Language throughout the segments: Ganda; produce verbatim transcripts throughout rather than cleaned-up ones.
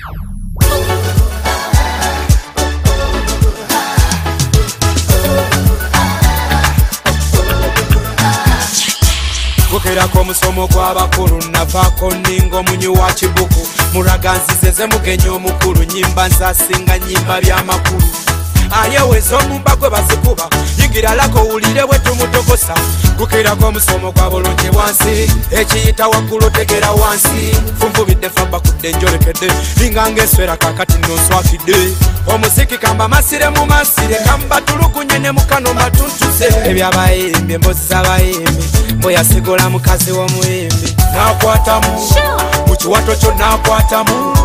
Gukerako musomo gw'abakulu navaako ningo munyi wa kibuku muraganzizeze mugenyi omukulu nyimba nzasinga nyimba by'amakulu ayeweza omumba gwe bazikuba yigira lako wulire bwe tumutokosa gukerako omusomo gwa bulungi wansi ekiyita waggulu tegera wansi funvubidde faba kudde njolekedde linga ng'eswera kakati nonswakidde omuziki kamba masire mu masire kamba tulugunye ne mukano mbatuntuze ebyabayimbi emboozi z'abayimbi mboyasigula mukazi w'omuyimbi nakwatamu mu kiwato kyo nakwatamu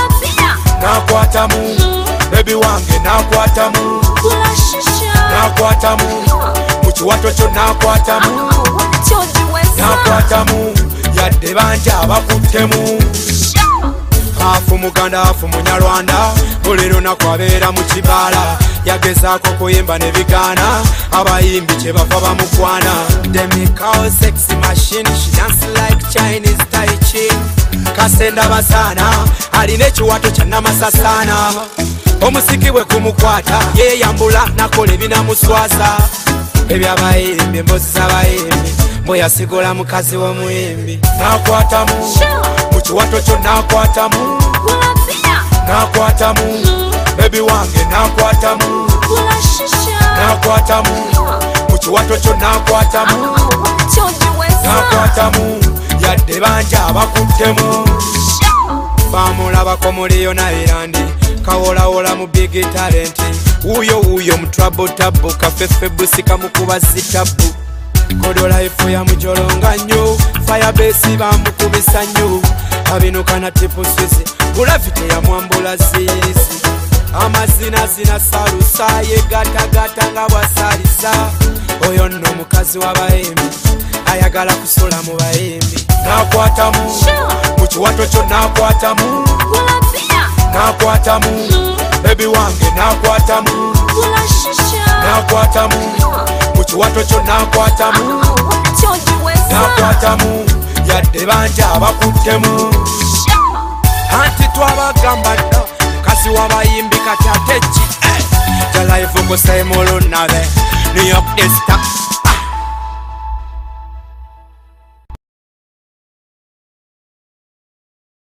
nakwatamu baby wange nakwatamu nakwatamu mu kiwato kyo nakwatamu nakwatamu yadde banja abakuttemu afu muganda afu munyarwanda buli lunaku abeera mu kibaala yagezaako kuyimba ne bigaana abayimbi kye bava bamukwana demikao sexy machine she dance like Chinese Tai Chi kasenda basaana alina ekiwato kya namasasaana omusiki bwe kumukwata yeyambula nakola ebinamuswasa ebyabayimbi emboozi z'abayimbi mboyasigula mukazi w'omuyimbi nakwatamu mu kiwato kyo nakwatamu nakwatamu baby wange nakwatamu nakwatamu mu kiwato kyo nakwatamu nakwatamu yadde banja abakuttemu bamulabako muri Yonairandi kawolawola mu big talent wuyo wuyo mu trouble tabu kafefe busika mukuba zitabu kodola ifu ya mujolonga nnyo firebase bamukubisa nnyo abinuka na tipu swisi gulavite ya mwambula ziisi amazina zina salusa yegatagata nga bwasalisa oyo nno mukazi w'abayimbi ayagala kusula mu bayimbi nakwatamu mu kiwato kyo nakwatamu nakwatamu baby wange nakwatamu nakwatamu mu kiwato kyo nakwatamu nakwatamu yadde banja abakuttemu anti twabagamba dda mukazi w'abayimbi kati ate ki jalayivuko saimolo nabe New York Esther